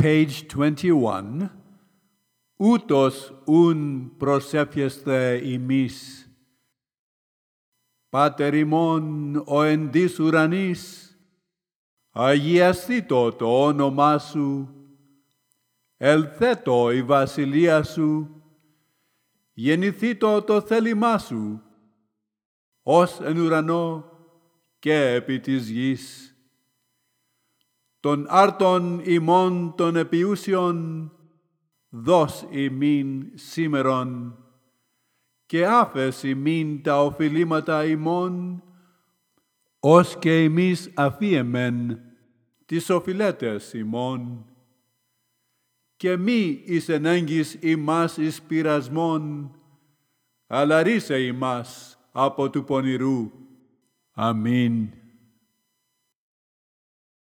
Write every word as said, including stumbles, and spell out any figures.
Page twenty-one. Ούτως ούν προσεύχεσθε ημείς. Πάτερ ημών ο εν της ουρανής, αγιαστήτω το όνομά σου, ελθέτω η βασιλεία σου, γεννηθήτω το θέλημά σου, ως εν ουρανό και επί της γης. Τον άρτον ημών των επιούσιων, δώσ' ημίν σήμερον, και άφες ημίν τα οφειλήματα ημών, ως και εμείς αφίεμεν τις οφειλέτες ημών. Και μη εις ενέγγις ημάς εις πειρασμόν, αλλά ρίσε ημάς από του πονηρού. Αμήν.